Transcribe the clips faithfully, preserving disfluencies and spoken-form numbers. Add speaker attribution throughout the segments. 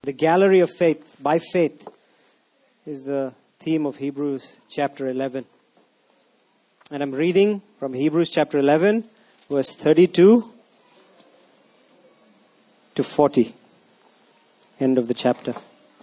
Speaker 1: The gallery of faith, by faith, is the theme of Hebrews chapter eleven. And I'm reading from Hebrews chapter eleven, verse thirty-two to forty. End of the chapter.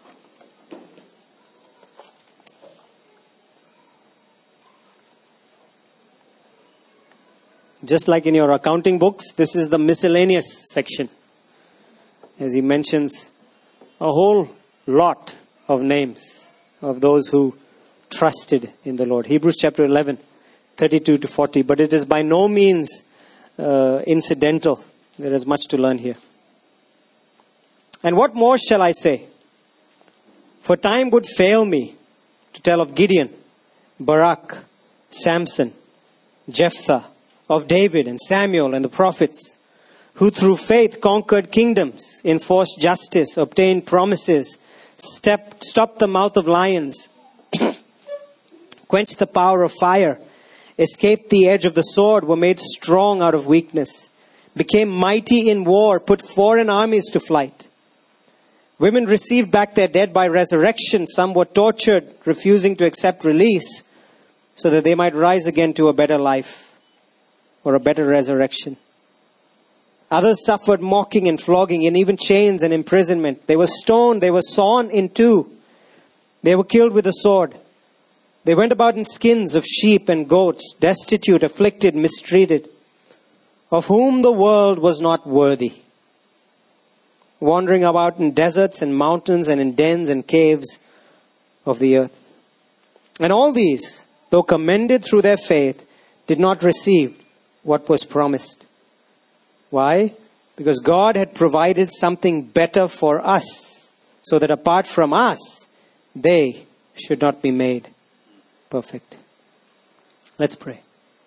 Speaker 1: Just like in your accounting books, this is the miscellaneous section. As he mentions a whole lot of names of those who trusted in the Lord. Hebrews chapter eleven, thirty-two to forty. But it is by no means uh, incidental. There is much to learn here. And what more shall I say? For time would fail me to tell of Gideon, Barak, Samson, Jephthah, of David and Samuel and the prophets, who through faith conquered kingdoms, enforced justice, obtained promises, stepped, stopped the mouth of lions, quenched the power of fire, escaped the edge of the sword, were made strong out of weakness, became mighty in war, put foreign armies to flight. Women received back their dead by resurrection. Some were tortured, refusing to accept release, so that they might rise again to a better life or a better resurrection. Others suffered mocking and flogging and even chains and imprisonment. They were stoned. They were sawn in two. They were killed with a sword. They went about in skins of sheep and goats, destitute, afflicted, mistreated, of whom the world was not worthy, wandering about in deserts and mountains and in dens and caves of the earth. And all these, though commended through their faith, did not receive what was promised. Why? Because God had provided something better for us, so that apart from us, they should not be made perfect. Let's pray.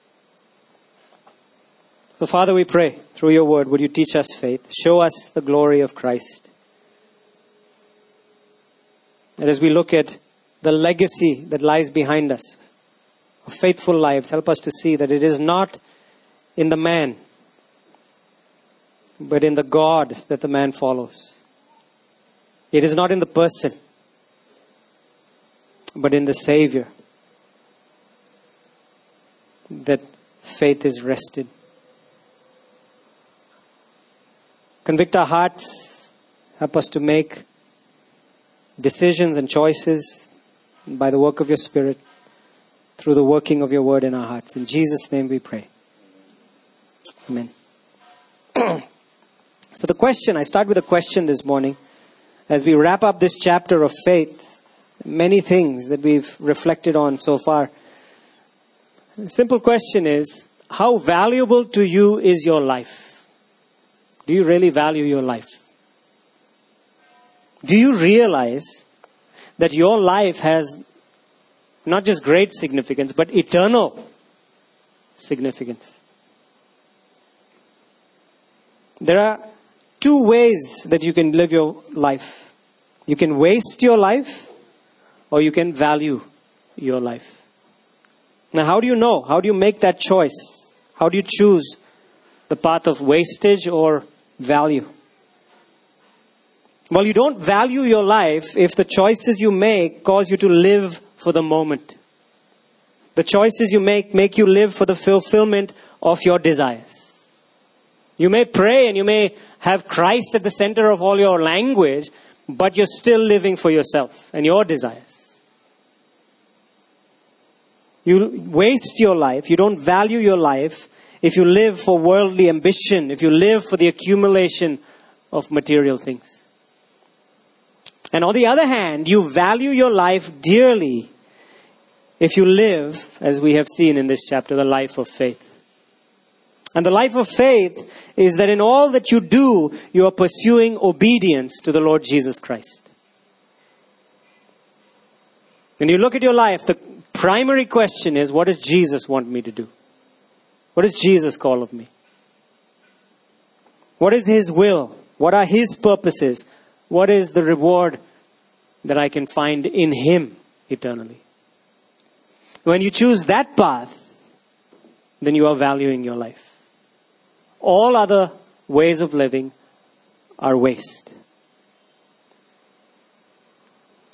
Speaker 1: So Father, we pray through your word, would you teach us faith? Show us the glory of Christ. And as we look at the legacy that lies behind us, of faithful lives, help us to see that it is not in the man, but in the God that the man follows. It is not in the person, but in the Savior that faith is rested. Convict our hearts. Help us to make decisions and choices by the work of your Spirit, through the working of your word in our hearts. In Jesus' name we pray. Amen. So the question, I start with a question this morning. As we wrap up this chapter of faith, many things that we've reflected on so far. The simple question is, how valuable to you is your life? Do you really value your life? Do you realize that your life has not just great significance, but eternal significance? There are two ways that you can live your life. You can waste your life, or you can value your life. Now, how do you know? How do you make that choice? How do you choose the path of wastage or value? Well, you don't value your life if the choices you make cause you to live for the moment. The choices you make make you live for the fulfillment of your desires. You may pray and you may have Christ at the center of all your language, but you're still living for yourself and your desires. You waste your life. You don't value your life if you live for worldly ambition, if you live for the accumulation of material things. And on the other hand, you value your life dearly if you live, as we have seen in this chapter, the life of faith. And the life of faith is that in all that you do, you are pursuing obedience to the Lord Jesus Christ. When you look at your life, the primary question is, what does Jesus want me to do? What does Jesus call of me? What is His will? What are His purposes? What is the reward that I can find in Him eternally? When you choose that path, then you are valuing your life. All other ways of living are waste.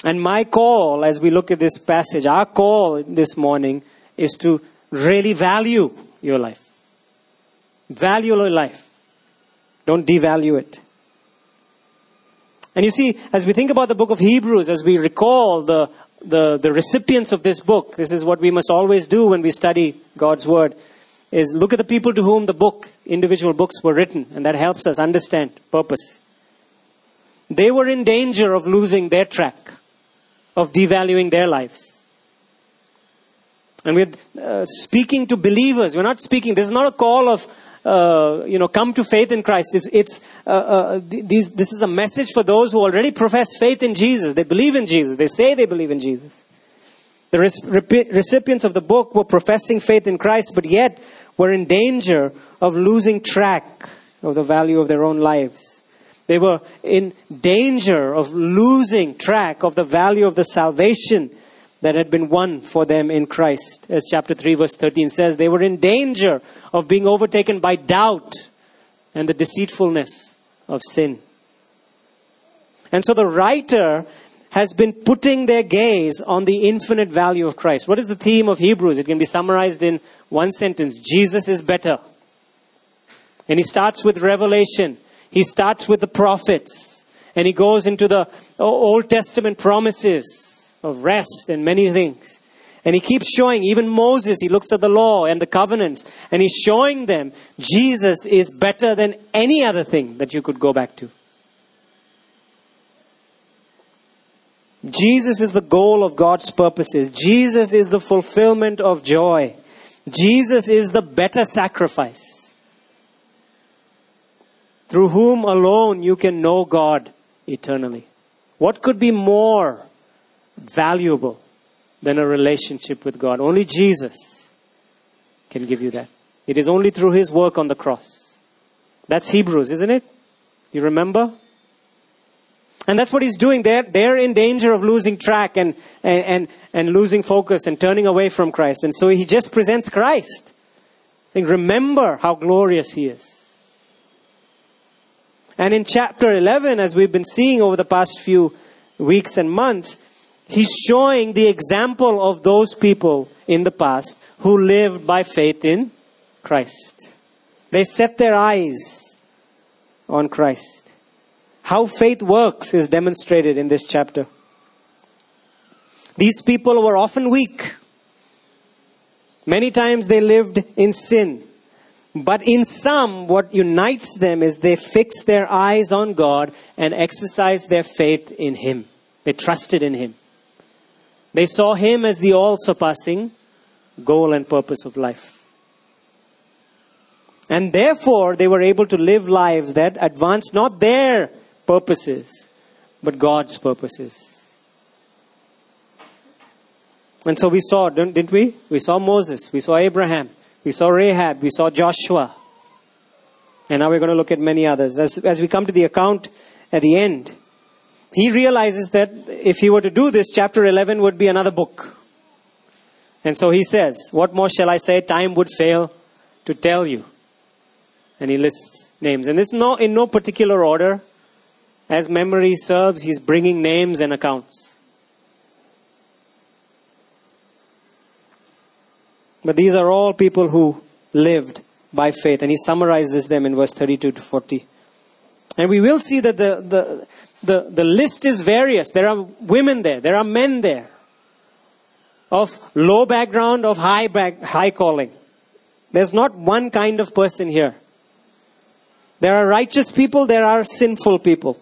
Speaker 1: And my call, as we look at this passage, our call this morning is to really value your life. Value your life. Don't devalue it. And you see, as we think about the book of Hebrews, as we recall the, the, the recipients of this book, this is what we must always do when we study God's Word, is look at the people to whom the book, individual books were written, and that helps us understand purpose. They were in danger of losing their track, of devaluing their lives. And we're uh, speaking to believers. We're not speaking, this is not a call of, uh, you know, come to faith in Christ. It's, it's uh, uh, these, this is a message for those who already profess faith in Jesus. They believe in Jesus. They say they believe in Jesus. The recipients of the book were professing faith in Christ, but yet were in danger of losing track of the value of their own lives. They were in danger of losing track of the value of the salvation that had been won for them in Christ. As chapter three verse thirteen says, they were in danger of being overtaken by doubt and the deceitfulness of sin. And so the writer has been putting their gaze on the infinite value of Christ. What is the theme of Hebrews? It can be summarized in one sentence. Jesus is better. And he starts with Revelation. He starts with the prophets. And he goes into the Old Testament promises of rest and many things. And he keeps showing, even Moses, he looks at the law and the covenants. And he's showing them Jesus is better than any other thing that you could go back to. Jesus is the goal of God's purposes. Jesus is the fulfillment of joy. Jesus is the better sacrifice, through whom alone you can know God eternally. What could be more valuable than a relationship with God? Only Jesus can give you that. It is only through His work on the cross. That's Hebrews, isn't it? You remember? And that's what he's doing. They're, they're in danger of losing track and, and, and, and losing focus and turning away from Christ. And so he just presents Christ. Think, remember how glorious He is. And in chapter eleven, as we've been seeing over the past few weeks and months, he's showing the example of those people in the past who lived by faith in Christ. They set their eyes on Christ. How faith works is demonstrated in this chapter. These people were often weak. Many times they lived in sin. But in some, what unites them is they fix their eyes on God and exercise their faith in Him. They trusted in Him. They saw Him as the all-surpassing goal and purpose of life. And therefore, they were able to live lives that advanced not their purposes, but God's purposes. And so we saw, didn't we? We saw Moses, we saw Abraham, we saw Rahab, we saw Joshua. And now we're going to look at many others. As, as we come to the account at the end, he realizes that if he were to do this, chapter eleven would be another book. And so he says, what more shall I say? Time would fail to tell you. And he lists names. And it's no, in no particular order. As memory serves, he's bringing names and accounts. But these are all people who lived by faith. And he summarizes them in verse thirty-two to forty. And we will see that the, the, the, the list is various. There are women there. There are men there. Of low background, of high back, high calling. There's not one kind of person here. There are righteous people. There are sinful people.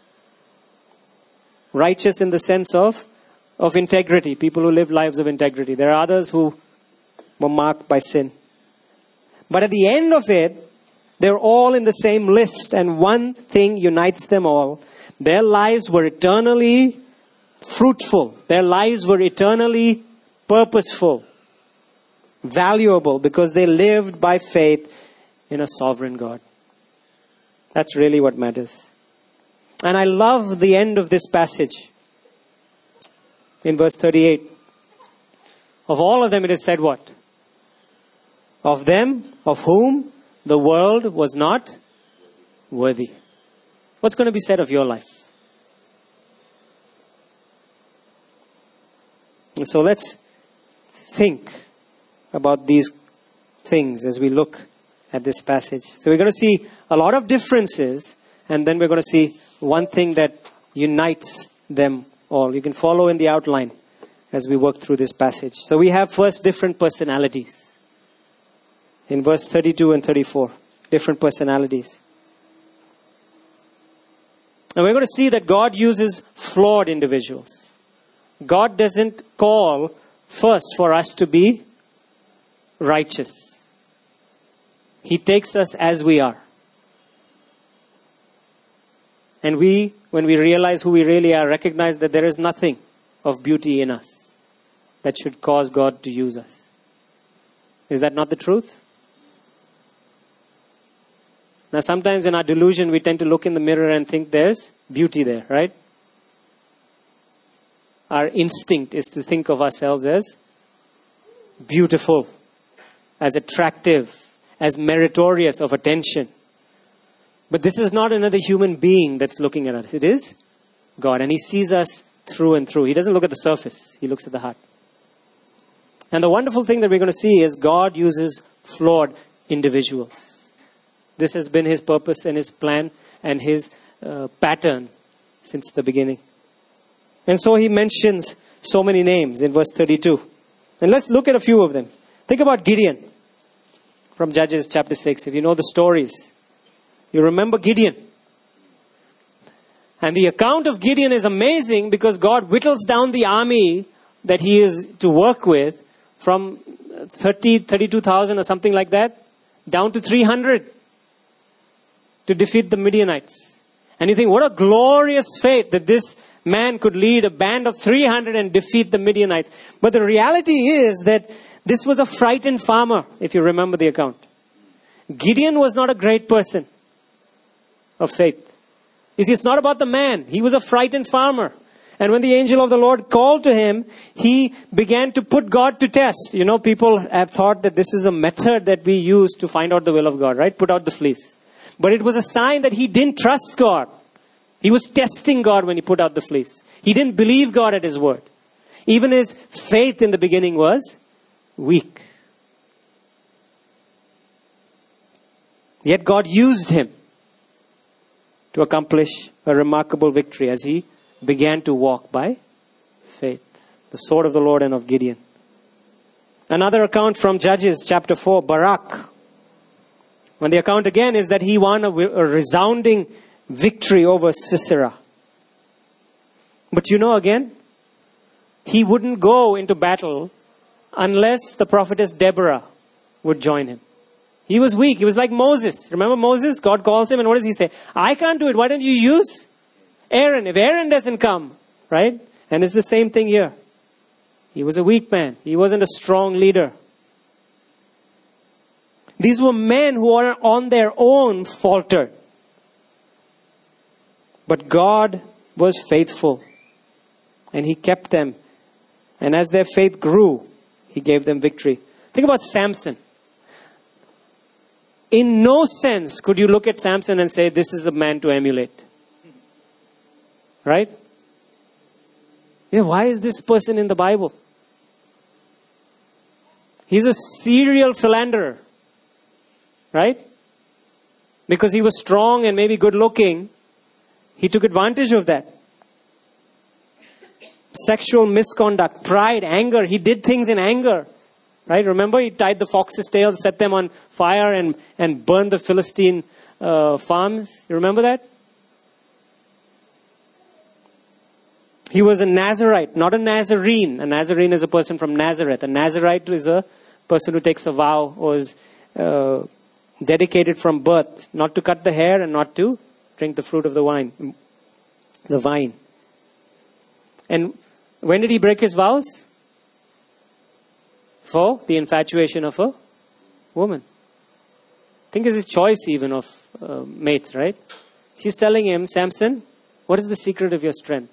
Speaker 1: Righteous in the sense of, of integrity. People who live lives of integrity. There are others who were marked by sin. But at the end of it, they're all in the same list. And one thing unites them all. Their lives were eternally fruitful. Their lives were eternally purposeful. Valuable. Because they lived by faith in a sovereign God. That's really what matters. And I love the end of this passage. In verse thirty-eight. Of all of them it is said what? Of them, of whom the world was not worthy. What's going to be said of your life? And so let's think about these things as we look at this passage. So we're going to see a lot of differences, and then we're going to see one thing that unites them all. You can follow in the outline as we work through this passage. So we have first different personalities. In verse thirty-two and thirty-four, different personalities. And we're going to see that God uses flawed individuals. God doesn't call first for us to be righteous. He takes us as we are. And we, when we realize who we really are, recognize that there is nothing of beauty in us that should cause God to use us. Is that not the truth? Now sometimes in our delusion we tend to look in the mirror and think there's beauty there, right? Our instinct is to think of ourselves as beautiful, as attractive, as meritorious of attention. But this is not another human being that's looking at us. It is God. And He sees us through and through. He doesn't look at the surface. He looks at the heart. And the wonderful thing that we're going to see is God uses flawed individuals. This has been His purpose and His plan and His uh, pattern since the beginning. And so He mentions so many names in verse thirty-two. And let's look at a few of them. Think about Gideon from Judges chapter six. If you know the stories, you remember Gideon. And the account of Gideon is amazing because God whittles down the army that he is to work with from thirty, thirty-two thousand or something like that down to three hundred to defeat the Midianites. And you think, what a glorious faith that this man could lead a band of three hundred and defeat the Midianites. But the reality is that this was a frightened farmer, if you remember the account. Gideon was not a great person of faith. You see, it's not about the man. He was a frightened farmer. And when the angel of the Lord called to him, he began to put God to test. You know, people have thought that this is a method that we use to find out the will of God, right? Put out the fleece. But it was a sign that he didn't trust God. He was testing God when he put out the fleece. He didn't believe God at His word. Even his faith in the beginning was weak. Yet God used him to accomplish a remarkable victory as he began to walk by faith. The sword of the Lord and of Gideon. Another account from Judges chapter four, Barak. When the account again is that he won a, a resounding victory over Sisera. But you know again, he wouldn't go into battle unless the prophetess Deborah would join him. He was weak. He was like Moses. Remember Moses? God calls him and what does he say? I can't do it. Why don't you use Aaron? If Aaron doesn't come, right? And it's the same thing here. He was a weak man. He wasn't a strong leader. These were men who are on their own faltered. But God was faithful. And He kept them. And as their faith grew, He gave them victory. Think about Samson. In no sense could you look at Samson and say, this is a man to emulate. Right? Yeah, why is this person in the Bible? He's a serial philanderer. Right? Because he was strong and maybe good looking, he took advantage of that. Sexual misconduct, pride, anger. He did things in anger. Right? Remember, he tied the fox's tails, set them on fire and, and burned the Philistine uh, farms. You remember that? He was a Nazarite, not a Nazarene. A Nazarene is a person from Nazareth. A Nazarite is a person who takes a vow or is uh, dedicated from birth, not to cut the hair and not to drink the fruit of the wine, the vine. And when did he break his vows? For the infatuation of a woman. Think it's his choice even of uh, mates, right? She's telling him, Samson, what is the secret of your strength?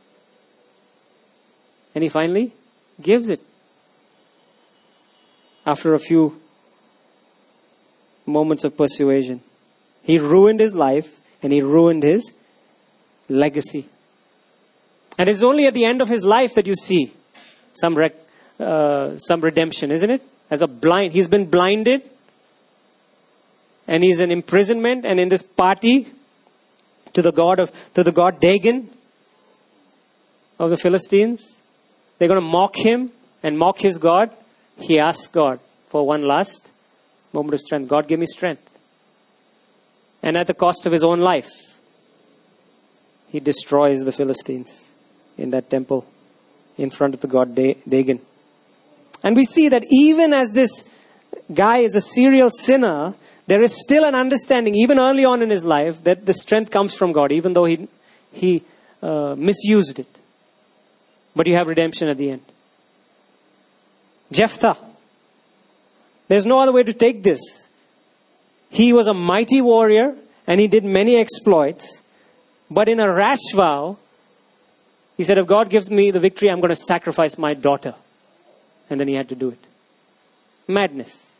Speaker 1: And he finally gives it. After a few moments of persuasion. He ruined his life and he ruined his legacy. And it's only at the end of his life that you see some rec, uh, some redemption, isn't it? As a blind, he's been blinded, and he's in imprisonment and in this party to the god of to the god Dagon of the Philistines. They're going to mock him and mock his God. He asks God for one last moment of strength. God, give me strength. And at the cost of his own life, he destroys the Philistines in that temple in front of the god Dagon. And we see that even as this guy is a serial sinner, there is still an understanding, even early on in his life, that the strength comes from God, even though he, he uh, misused it. But you have redemption at the end. Jephthah. There's no other way to take this. He was a mighty warrior and he did many exploits. But in a rash vow, he said, if God gives me the victory, I'm going to sacrifice my daughter. And then he had to do it. Madness.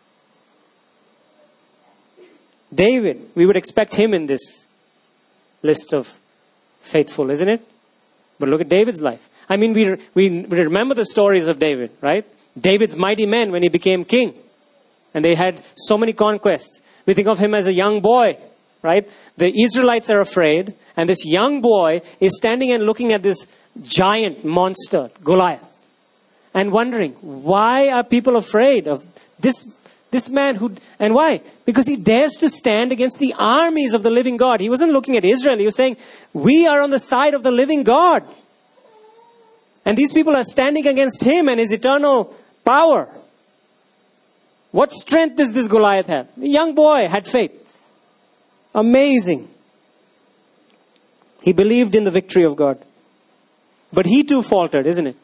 Speaker 1: David, we would expect him in this list of faithful, isn't it? But look at David's life. I mean, we, we remember the stories of David, right? David's mighty men when he became king. And they had so many conquests. We think of him as a young boy, right? The Israelites are afraid. And this young boy is standing and looking at this giant monster, Goliath. And wondering, why are people afraid of this, this man who... And why? Because he dares to stand against the armies of the living God. He wasn't looking at Israel. He was saying, we are on the side of the living God. And these people are standing against him and his eternal power. What strength does this Goliath have? The young boy had faith. Amazing. He believed in the victory of God. But he too faltered, isn't it?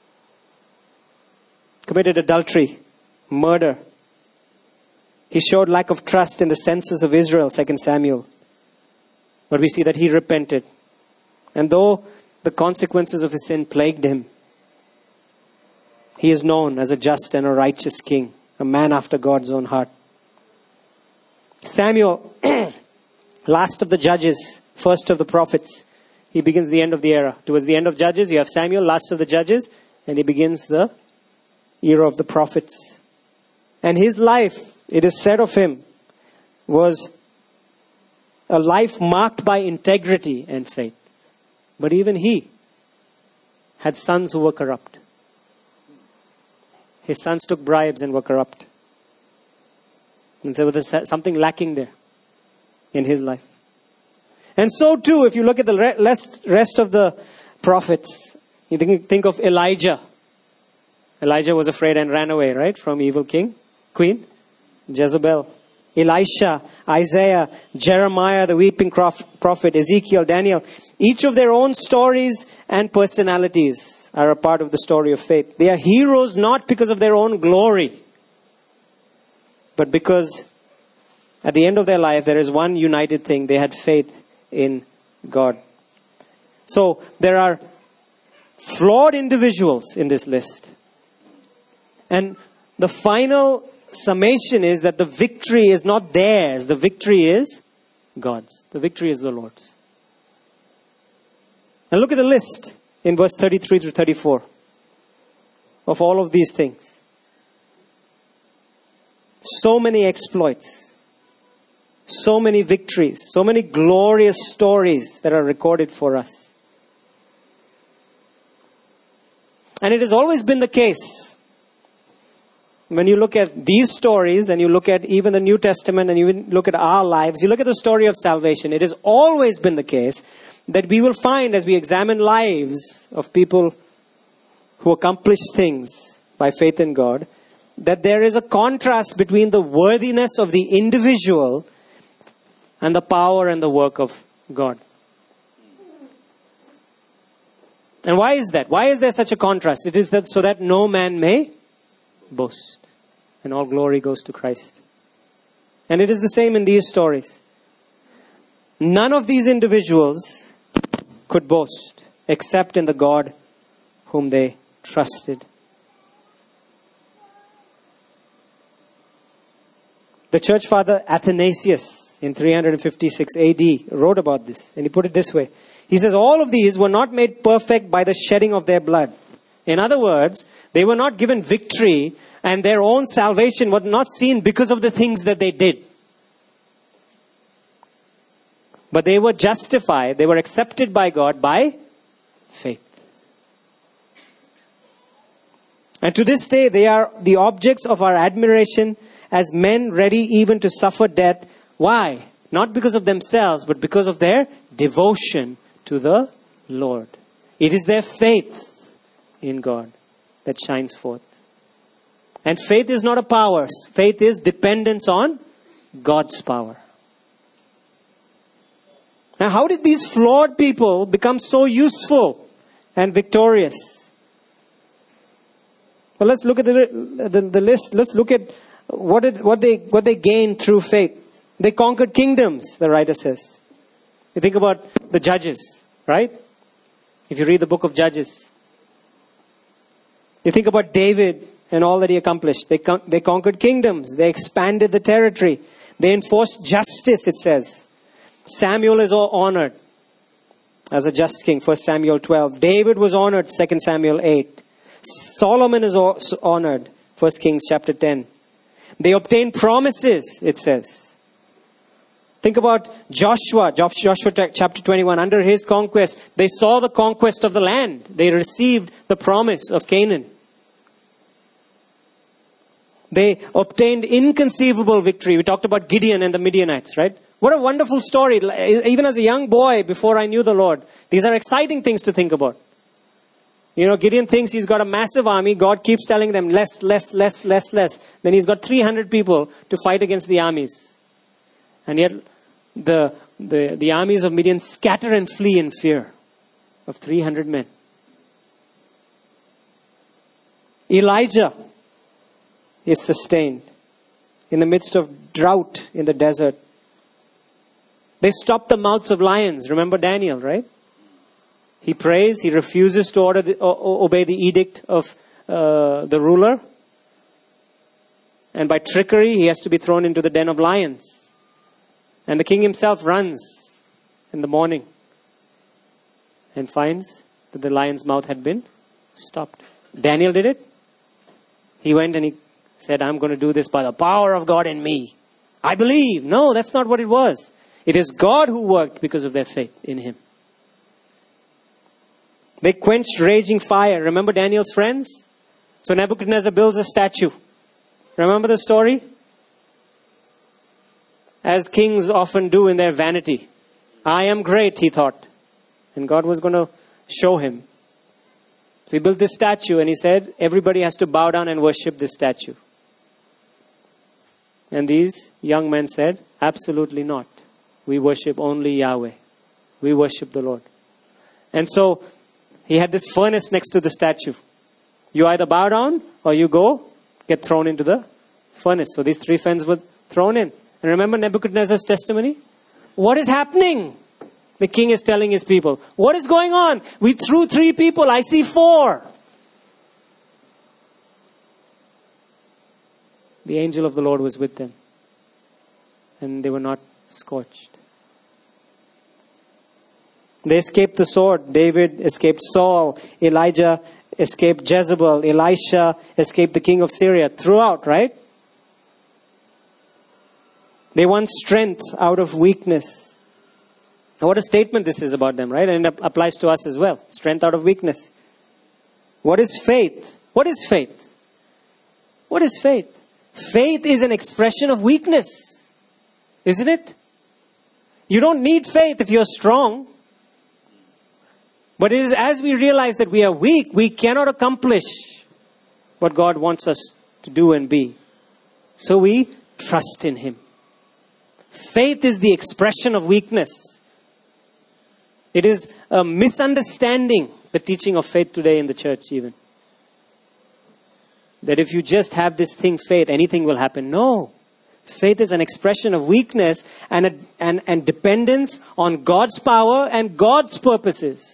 Speaker 1: Committed adultery, murder. He showed lack of trust in the census of Israel, Second Samuel. But we see that he repented. And though the consequences of his sin plagued him, he is known as a just and a righteous king, a man after God's own heart. Samuel, last of the judges, first of the prophets. He begins the end of the era. Towards the end of Judges, you have Samuel, last of the judges, and he begins the era of the prophets. And his life, it is said of him, was a life marked by integrity and faith. But even he had sons who were corrupt. His sons took bribes and were corrupt. And there was something lacking there in his life. And so too, if you look at the rest of the prophets, you think, think of Elijah. Elijah was afraid and ran away, right? From evil king, queen, Jezebel. Elisha, Isaiah, Jeremiah, the weeping prophet, Ezekiel, Daniel. Each of their own stories and personalities are a part of the story of faith. They are heroes not because of their own glory, but because at the end of their life there is one united thing. They had faith in God. So there are flawed individuals in this list. And the final summation is that the victory is not theirs. The victory is God's. The victory is the Lord's. And look at the list in verse thirty-three to thirty-four of all of these things. So many exploits. So many victories. So many glorious stories that are recorded for us. And it has always been the case. When you look at these stories and you look at even the New Testament and you look at our lives, you look at the story of salvation, it has always been the case that we will find as we examine lives of people who accomplish things by faith in God, that there is a contrast between the worthiness of the individual and the power and the work of God. And why is that? Why is there such a contrast? It is that so that no man may boast. And all glory goes to Christ. And it is the same in these stories. None of these individuals could boast except in the God whom they trusted. The church father Athanasius in three fifty-six A D wrote about this. And he put it this way. He says, all of these were not made perfect by the shedding of their blood. In other words, they were not given victory, and their own salvation was not seen because of the things that they did. But they were justified, they were accepted by God by faith. And to this day, they are the objects of our admiration as men ready even to suffer death. Why? Not because of themselves, but because of their devotion to the Lord. It is their faith in God that shines forth. And faith is not a power. Faith is dependence on God's power. Now, how did these flawed people become so useful and victorious? Well, let's look at the, the, the list. Let's look at what, did, what, they, what they gained through faith. They conquered kingdoms, the writer says. You think about the judges, right? If you read the book of Judges. You think about David and all that he accomplished. They, con- they conquered kingdoms. They expanded the territory. They enforced justice, it says. Samuel is honored as a just king, First Samuel twelve. David was honored, Second Samuel eight. Solomon is honored, First Kings chapter ten. They obtained promises, it says. Think about Joshua, Joshua chapter twenty-one. Under his conquest, they saw the conquest of the land. They received the promise of Canaan. They obtained inconceivable victory. We talked about Gideon and the Midianites, right? What a wonderful story. Even as a young boy, before I knew the Lord, these are exciting things to think about. You know, Gideon thinks he's got a massive army. God keeps telling them less, less, less, less, less. Then he's got three hundred people to fight against the armies. And yet the, the, the armies of Midian scatter and flee in fear of three hundred men. Elijah is sustained in the midst of drought in the desert. They stopped the mouths of lions. Remember Daniel, right? He prays. He refuses to order the, o- obey the edict of uh, the ruler. And by trickery, he has to be thrown into the den of lions. And the king himself runs in the morning and finds that the lion's mouth had been stopped. Daniel did it. He went and he said, I'm going to do this by the power of God in me. I believe. No, that's not what it was. It is God who worked because of their faith in him. They quenched raging fire. Remember Daniel's friends? So Nebuchadnezzar builds a statue. Remember the story? As kings often do in their vanity. I am great, he thought. And God was going to show him. So he built this statue and he said, everybody has to bow down and worship this statue. And these young men said, absolutely not. We worship only Yahweh. We worship the Lord. And so he had this furnace next to the statue. You either bow down or you go get thrown into the furnace. So these three friends were thrown in. And remember Nebuchadnezzar's testimony? What is happening? The king is telling his people, what is going on? We threw three people. I see four. The angel of the Lord was with them. And they were not scorched. They escaped the sword. David escaped Saul. Elijah escaped Jezebel. Elisha escaped the king of Syria. Throughout, right? They won strength out of weakness. What a statement this is about them, right? And it applies to us as well. Strength out of weakness. What is faith? What is faith? What is faith? Faith is an expression of weakness. Isn't it? You don't need faith if you're strong. But it is as we realize that we are weak, we cannot accomplish what God wants us to do and be. So we trust in Him. Faith is the expression of weakness. It is a misunderstanding, the teaching of faith today in the church even. That if you just have this thing, faith, anything will happen. No. Faith is an expression of weakness and, a, and, and dependence on God's power and God's purposes.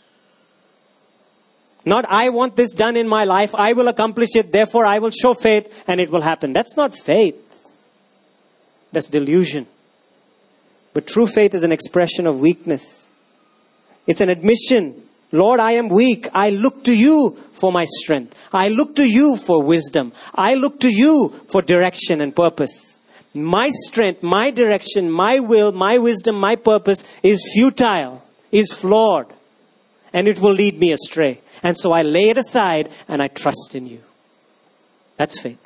Speaker 1: Not, I want this done in my life, I will accomplish it, therefore I will show faith and it will happen. That's not faith. That's delusion. But true faith is an expression of weakness. It's an admission Lord, I am weak. I look to you for my strength. I look to you for wisdom. I look to you for direction and purpose. My strength, my direction, my will, my wisdom, my purpose is futile, is flawed, and it will lead me astray. And so I lay it aside and I trust in you. That's faith.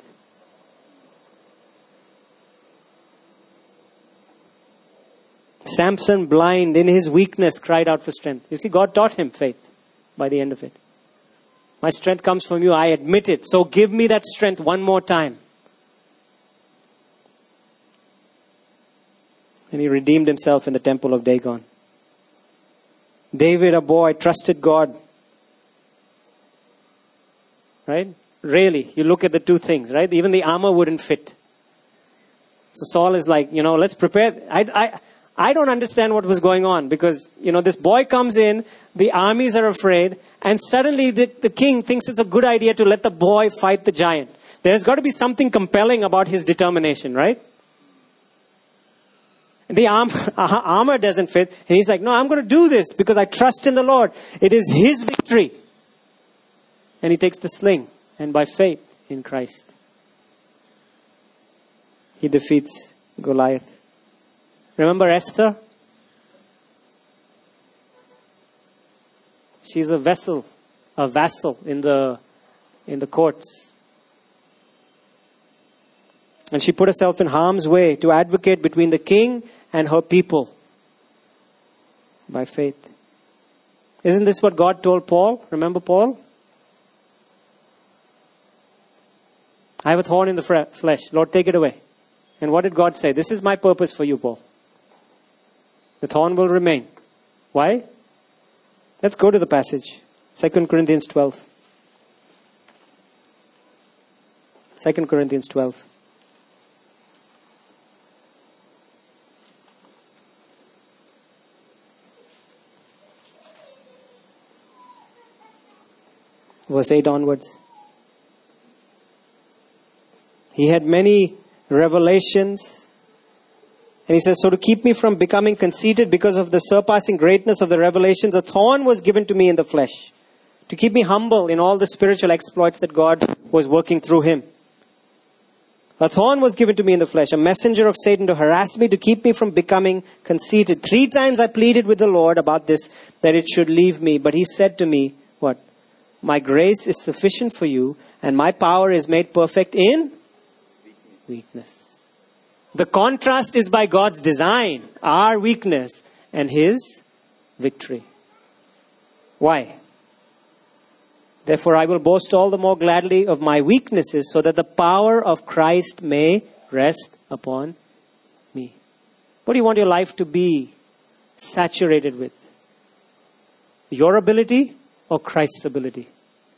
Speaker 1: Samson, blind in his weakness, cried out for strength. You see, God taught him faith by the end of it. My strength comes from you. I admit it. So give me that strength one more time. And he redeemed himself in the temple of Dagon. David, a boy, trusted God. Right? Really, you look at the two things, right? Even the armor wouldn't fit. So Saul is like, you know, let's prepare. I, I, I don't understand what was going on because, you know, this boy comes in, the armies are afraid, and suddenly the, the king thinks it's a good idea to let the boy fight the giant. There's got to be something compelling about his determination, right? The arm, armor doesn't fit. And he's like, no, I'm going to do this because I trust in the Lord. It is his victory. And he takes the sling. And by faith in Christ, he defeats Goliath. Remember Esther? She's a vessel, a vassal in the, in the courts. And she put herself in harm's way to advocate between the king and her people by faith. Isn't this what God told Paul? Remember Paul? I have a thorn in the flesh. Lord, take it away. And what did God say? This is my purpose for you, Paul. The thorn will remain. Why? Let's go to the passage. Second Corinthians twelve. Second Corinthians twelve. Verse eight onwards. He had many revelations. And he says, so to keep me from becoming conceited because of the surpassing greatness of the revelations, a thorn was given to me in the flesh. To keep me humble in all the spiritual exploits that God was working through him. A thorn was given to me in the flesh, a messenger of Satan to harass me, to keep me from becoming conceited. Three times I pleaded with the Lord about this, that it should leave me. But he said to me, what? My grace is sufficient for you, and my power is made perfect in weakness. The contrast is by God's design, our weakness and his victory. Why? Therefore I will boast all the more gladly of my weaknesses, so that the power of Christ may rest upon me. What do you want your life to be saturated with? Your ability or Christ's ability?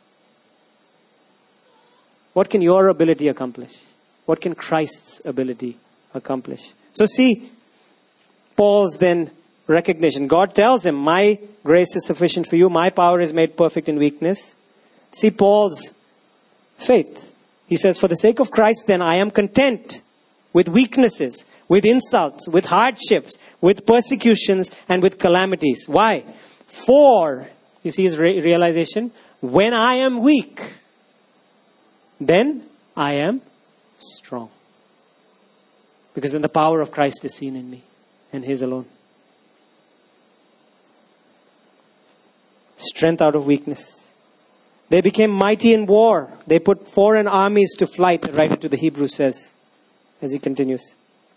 Speaker 1: What can your ability accomplish? What can Christ's ability accomplish? So see, Paul's then recognition. God tells him, my grace is sufficient for you. My power is made perfect in weakness. See Paul's faith. He says, for the sake of Christ, then I am content with weaknesses, with insults, with hardships, with persecutions, and with calamities. Why? For, you see his re- realization, when I am weak, then I am strong. Because then the power of Christ is seen in me, and his alone. Strength out of weakness. They became mighty in war. They put foreign armies to flight, the writer to the Hebrews says, as he continues.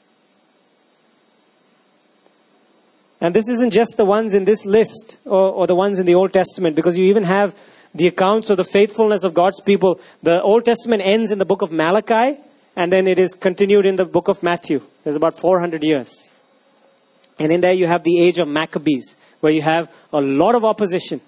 Speaker 1: And this isn't just the ones in this list, or, or the ones in the Old Testament, because you even have the accounts of the faithfulness of God's people. The Old Testament ends in the book of Malachi, and then it is continued in the book of Matthew. There's about four hundred years. And in there you have the age of Maccabees, where you have a lot of opposition.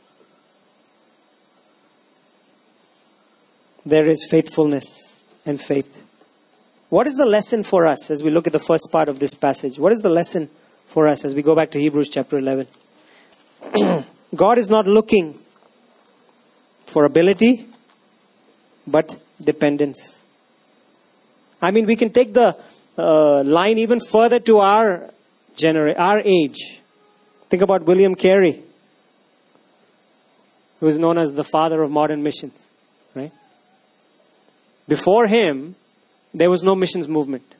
Speaker 1: There is faithfulness and faith. What is the lesson for us as we look at the first part of this passage? What is the lesson for us as we go back to Hebrews chapter eleven? God is not looking for ability, but dependence. I mean, we can take the uh, line even further to our genera- our age. Think about William Carey. who is known as the father of modern missions, right? Before him, there was no missions movement.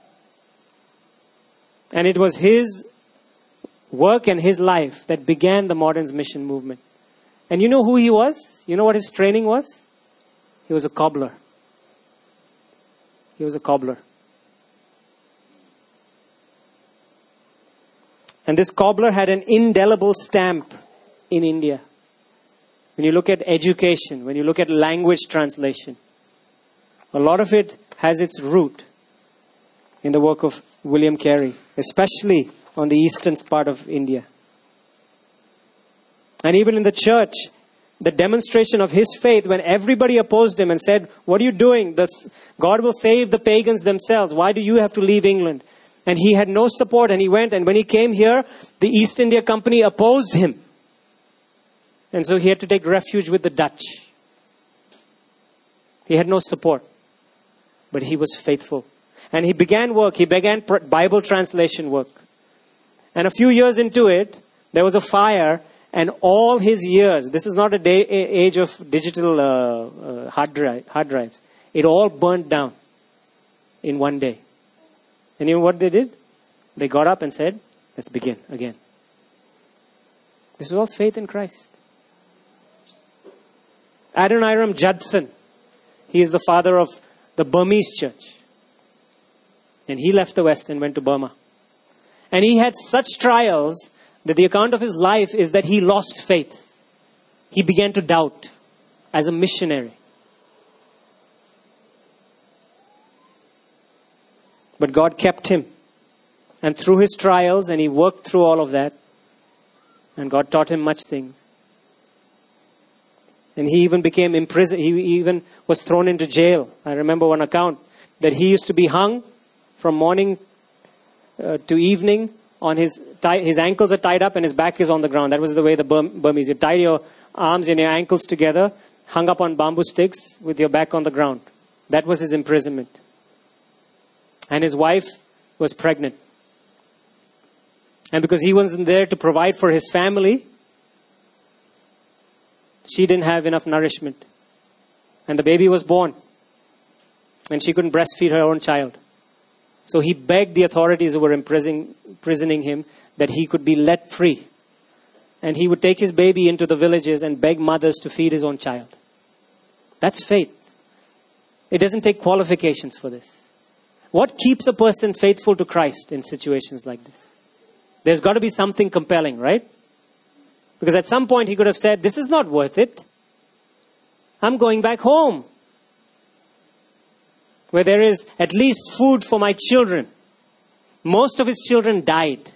Speaker 1: And it was his work and his life that began the modern mission movement. And you know who he was? You know what his training was? He was a cobbler. He was a cobbler. And this cobbler had an indelible stamp in India. When you look at education, when you look at language translation, a lot of it has its root in the work of William Carey, especially on the eastern part of India. And even in the church, the demonstration of his faith when everybody opposed him and said, what are you doing? This, God will save the pagans themselves. Why do you have to leave England? And he had no support, and he went, and when he came here, the East India Company opposed him. And so he had to take refuge with the Dutch. He had no support, but he was faithful. And he began work, he began Bible translation work. And a few years into it, there was a fire, and all his years, this is not a day, age of digital uh, uh, hard, drive, hard drives. It all burned down in one day. And you know what they did? They got up and said, let's begin again. This is all faith in Christ. Adoniram Judson, he is the father of the Burmese church. And he left the West and went to Burma. And he had such trials that the account of his life is that he lost faith. He began to doubt as a missionary. But God kept him. And through his trials, and he worked through all of that. And God taught him much things. And he even became imprisoned. He even was thrown into jail. I remember one account that he used to be hung from morning uh, to evening. On his tie, his ankles are tied up and his back is on the ground. That was the way the Burm- Burmese. You tie your arms and your ankles together, hung up on bamboo sticks with your back on the ground. That was his imprisonment. And his wife was pregnant. And because he wasn't there to provide for his family, she didn't have enough nourishment. And the baby was born. And she couldn't breastfeed her own child. So he begged the authorities who were imprisoning, imprisoning him that he could be let free. And he would take his baby into the villages and beg mothers to feed his own child. That's faith. It doesn't take qualifications for this. What keeps a person faithful to Christ in situations like this? There's got to be something compelling, right? Because at some point he could have said, this is not worth it. I'm going back home, where there is at least food for my children. Most of his children died.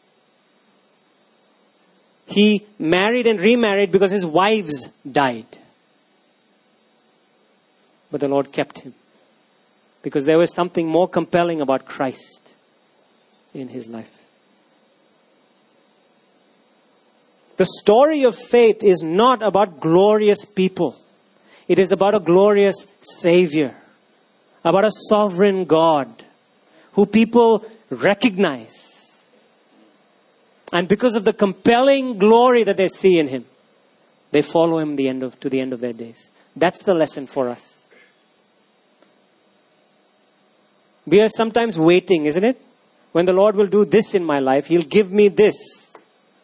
Speaker 1: He married and remarried because his wives died. But the Lord kept him. Because there was something more compelling about Christ in his life. The story of faith is not about glorious people. It is about a glorious Savior. About a sovereign God who people recognize. And because of the compelling glory that they see in him, they follow him the end of, to the end of their days. That's the lesson for us. We are sometimes waiting, isn't it? When the Lord will do this in my life, He'll give me this.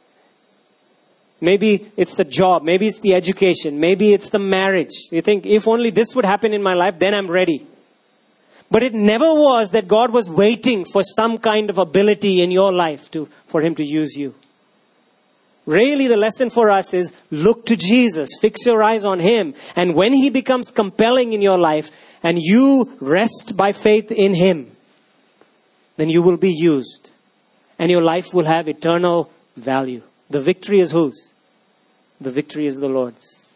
Speaker 1: Maybe it's the job. Maybe it's the education. Maybe it's the marriage. You think, if only this would happen in my life, then I'm ready. But it never was that God was waiting for some kind of ability in your life to for Him to use you. Really, the lesson for us is look to Jesus. Fix your eyes on Him. And when He becomes compelling in your life and you rest by faith in Him, then you will be used. And your life will have eternal value. The victory is whose? The victory is the Lord's.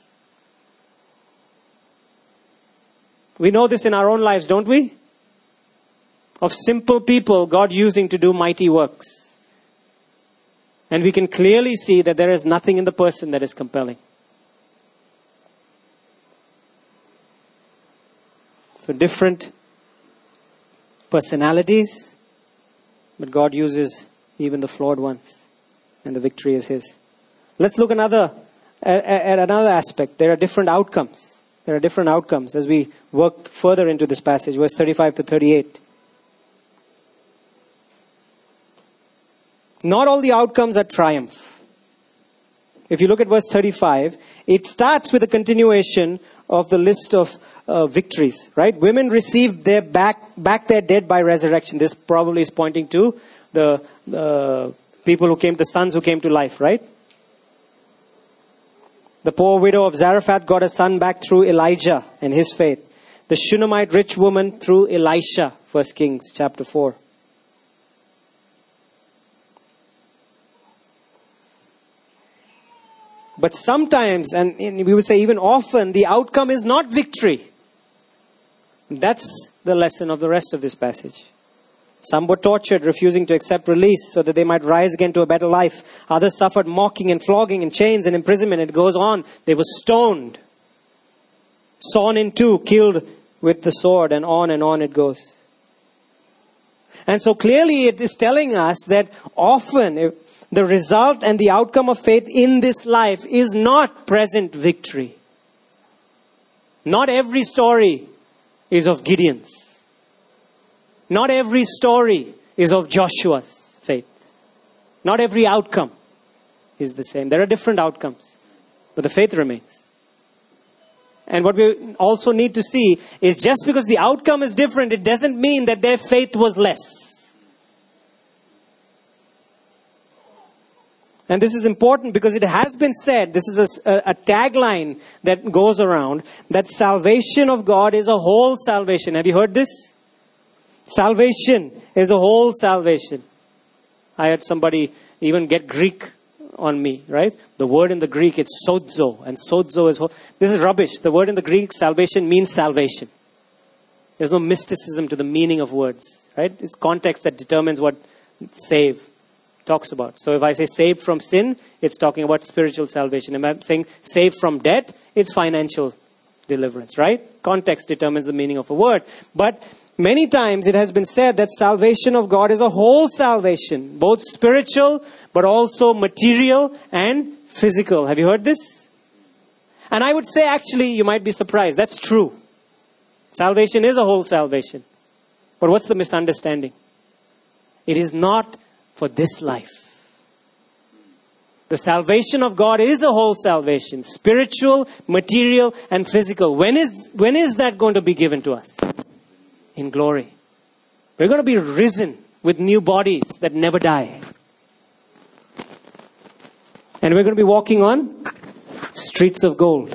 Speaker 1: We know this in our own lives, don't we? Of simple people God using to do mighty works. And we can clearly see that there is nothing in the person that is compelling. So different personalities, but God uses even the flawed ones. And the victory is His. Let's look another at, at another aspect. There are different outcomes. There are different outcomes as we work further into this passage, verse thirty-five to thirty-eight. Not all the outcomes are triumph. If you look at verse thirty-five, it starts with a continuation of the list of uh, victories, right? Women received their back back their dead by resurrection. This probably is pointing to the, the people who came, the sons who came to life, right? The poor widow of Zarephath got a son back through Elijah and his faith. The Shunammite rich woman through Elisha, First Kings chapter four. But sometimes, and we would say even often, the outcome is not victory. That's the lesson of the rest of this passage. Some were tortured, refusing to accept release so that they might rise again to a better life. Others suffered mocking and flogging and chains and imprisonment. It goes on. They were stoned, sawn in two, killed with the sword, and on and on it goes. And so clearly it is telling us that often if the result and the outcome of faith in this life is not present victory. Not every story is of Gideon's. Not every story is of Joshua's faith. Not every outcome is the same. There are different outcomes, but the faith remains. And what we also need to see is just because the outcome is different, it doesn't mean that their faith was less. And this is important because it has been said, this is a, a tagline that goes around, that salvation of God is a whole salvation. Have you heard this? Salvation is a whole salvation. I had somebody even get Greek on me, right? The word in the Greek, it's sozo, and sozo is whole. This is rubbish. The word in the Greek, salvation, means salvation. There's no mysticism to the meaning of words, right? It's context that determines what save talks about. So if I say saved from sin, it's talking about spiritual salvation. If I'm saying saved from debt, it's financial deliverance, right? Context determines the meaning of a word. But many times it has been said that salvation of God is a whole salvation, both spiritual, but also material and physical. Have you heard this? And I would say actually, you might be surprised. That's true. Salvation is a whole salvation. But what's the misunderstanding? It is not for this life. The salvation of God is a whole salvation. Spiritual, material, and physical. When is, when is that going to be given to us? In glory. We're going to be risen with new bodies that never die. And we're going to be walking on streets of gold.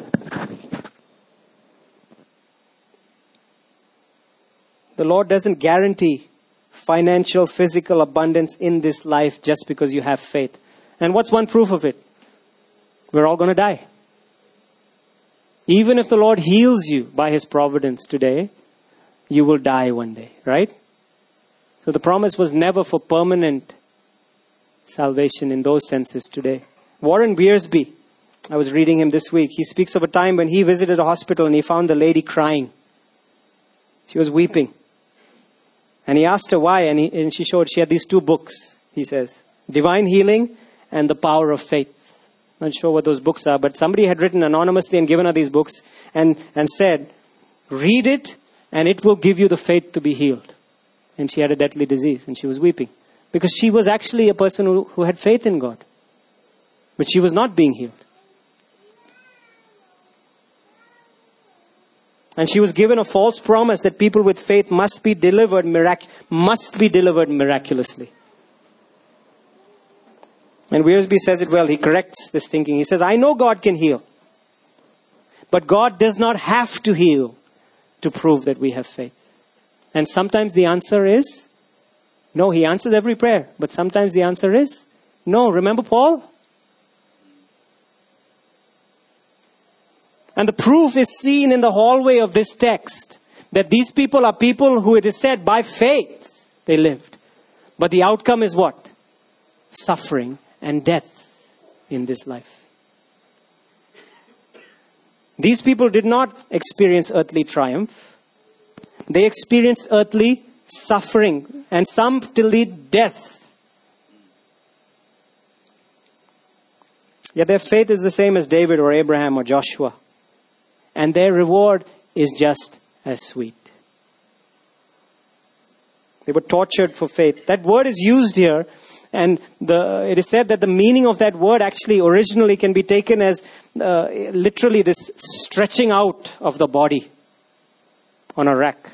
Speaker 1: The Lord doesn't guarantee financial, physical abundance in this life just because you have faith. And what's one proof of it? We're all going to die. Even if the Lord heals you by His providence today, you will die one day, right? So the promise was never for permanent salvation in those senses today. Warren Wiersbe, I was reading him this week. He speaks of a time when he visited a hospital and he found the lady crying. She was weeping. And he asked her why, and, he, and she showed she had these two books, he says. Divine Healing and The Power of Faith. Not sure what those books are, but somebody had written anonymously and given her these books and, and said, read it and it will give you the faith to be healed. And she had a deadly disease and she was weeping. Because she was actually a person who, who had faith in God. But she was not being healed. And she was given a false promise that people with faith must be delivered mirac- must be delivered miraculously. And Wiersbe says it well. He corrects this thinking. He says, I know God can heal. But God does not have to heal to prove that we have faith. And sometimes the answer is no. He answers every prayer. But sometimes the answer is no. Remember Paul? And the proof is seen in the hallway of this text. That these people are people who it is said by faith they lived. But the outcome is what? Suffering and death in this life. These people did not experience earthly triumph. They experienced earthly suffering. And some till the death. Yet their faith is the same as David or Abraham or Joshua. And their reward is just as sweet. They were tortured for faith. That word is used here, and the, it is said that the meaning of that word actually originally can be taken as uh, literally this stretching out of the body on a rack.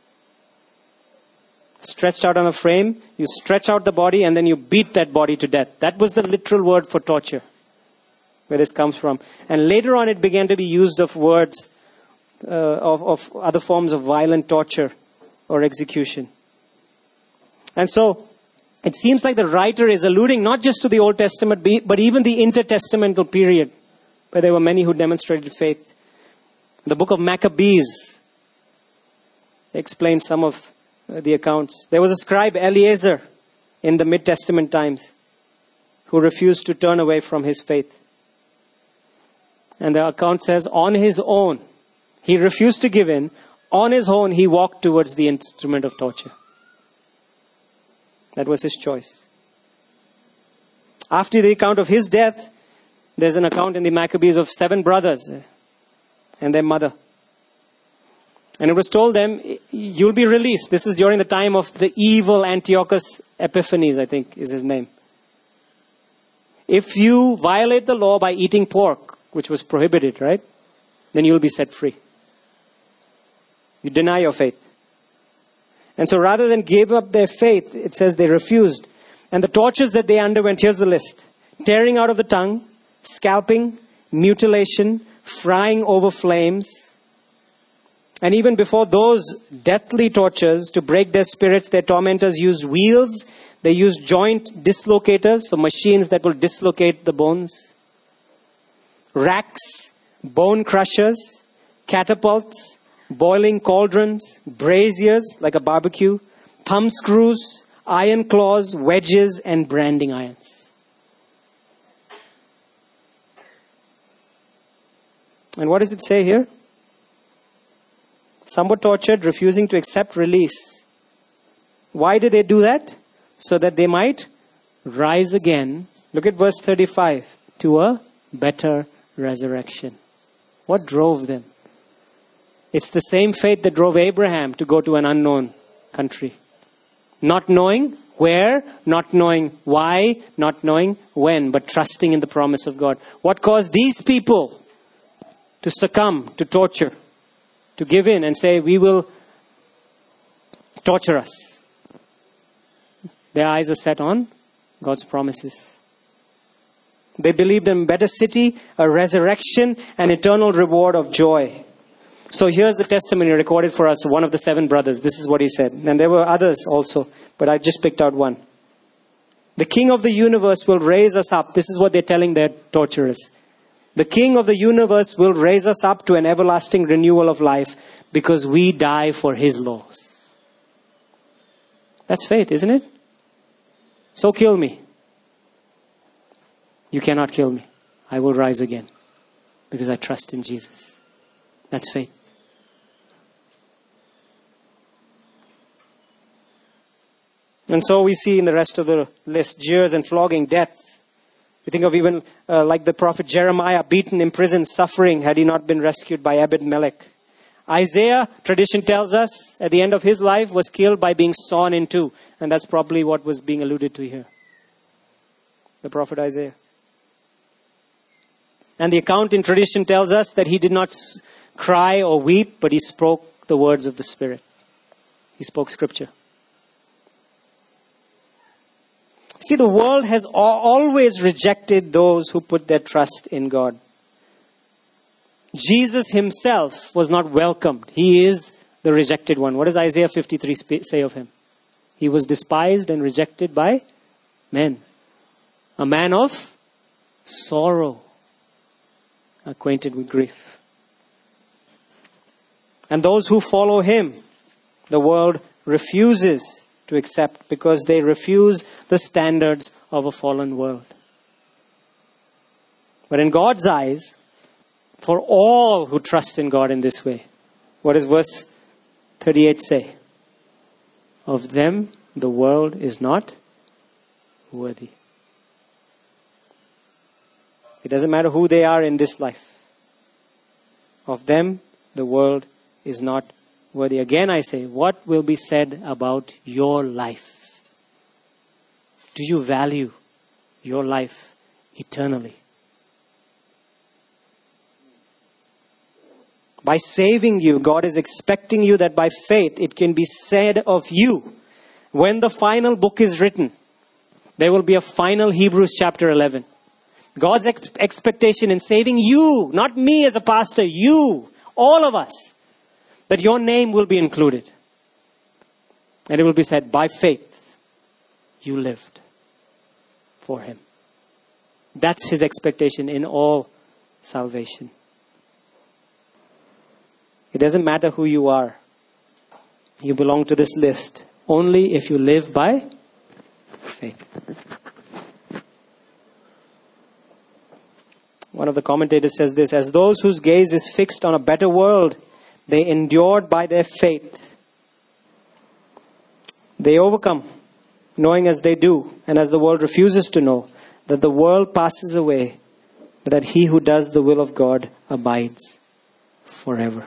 Speaker 1: Stretched out on a frame, you stretch out the body and then you beat that body to death. That was the literal word for torture, where this comes from. And later on it began to be used of words uh, of, of other forms of violent torture or execution. And so it seems like the writer is alluding not just to the Old Testament, but even the intertestamental period, where there were many who demonstrated faith. The book of Maccabees explains some of the accounts. There was a scribe, Eliezer, in the mid-Testament times, who refused to turn away from his faith. And the account says, on his own, he refused to give in. On his own, he walked towards the instrument of torture. That was his choice. After the account of his death, there's an account in the Maccabees of seven brothers and their mother. And it was told them, you'll be released. This is during the time of the evil Antiochus Epiphanes, I think is his name. If you violate the law by eating pork, which was prohibited, right? Then you'll be set free. You deny your faith. And so rather than give up their faith, it says they refused. And the tortures that they underwent, here's the list. Tearing out of the tongue, scalping, mutilation, frying over flames. And even before those deathly tortures, to break their spirits, their tormentors used wheels. They used joint dislocators, so machines that will dislocate the bones. Racks, bone crushers, catapults, boiling cauldrons, braziers like a barbecue, thumb screws, iron claws, wedges, and branding irons. And what does it say here? Some were tortured, refusing to accept release. Why did they do that? So that they might rise again. Look at verse thirty-five. To a better resurrection. What drove them? It's the same faith that drove Abraham to go to an unknown country. Not knowing where, not knowing why, not knowing when, but trusting in the promise of God. What caused these people to succumb to torture, to give in and say, we will torture us? Their eyes are set on God's promises. They believed in a better city, a resurrection, an eternal reward of joy. So here's the testimony recorded for us, one of the seven brothers. This is what he said. And there were others also, but I just picked out one. The King of the universe will raise us up. This is what they're telling their torturers. The King of the universe will raise us up to an everlasting renewal of life because we die for his laws. That's faith, isn't it? So kill me. You cannot kill me. I will rise again because I trust in Jesus. That's faith. And so we see in the rest of the list, jeers and flogging, death. We think of even uh, like the prophet Jeremiah, beaten, imprisoned, suffering, had he not been rescued by Ebed-Melech. Isaiah, tradition tells us, at the end of his life, was killed by being sawn in two. And that's probably what was being alluded to here. The prophet Isaiah. And the account in tradition tells us that he did not cry or weep, but he spoke the words of the Spirit. He spoke scripture. See, the world has always rejected those who put their trust in God. Jesus himself was not welcomed. He is the rejected one. What does Isaiah fifty-three say of him? He was despised and rejected by men. A man of sorrow, acquainted with grief. And those who follow him, the world refuses to accept because they refuse the standards of a fallen world. But in God's eyes, for all who trust in God in this way, what does verse thirty-eight say? Of them the world is not worthy. It doesn't matter who they are in this life. Of them, the world is not worthy. Again, I say, what will be said about your life? Do you value your life eternally? By saving you, God is expecting you that by faith it can be said of you. When the final book is written, there will be a final Hebrews chapter eleven. God's ex- expectation in saving you, not me as a pastor, you, all of us, that your name will be included. And it will be said, by faith, you lived for Him. That's His expectation in all salvation. It doesn't matter who you are. You belong to this list only if you live by faith. One of the commentators says this: as those whose gaze is fixed on a better world, they endured by their faith. They overcome, knowing as they do, and as the world refuses to know, that the world passes away, but that he who does the will of God abides forever.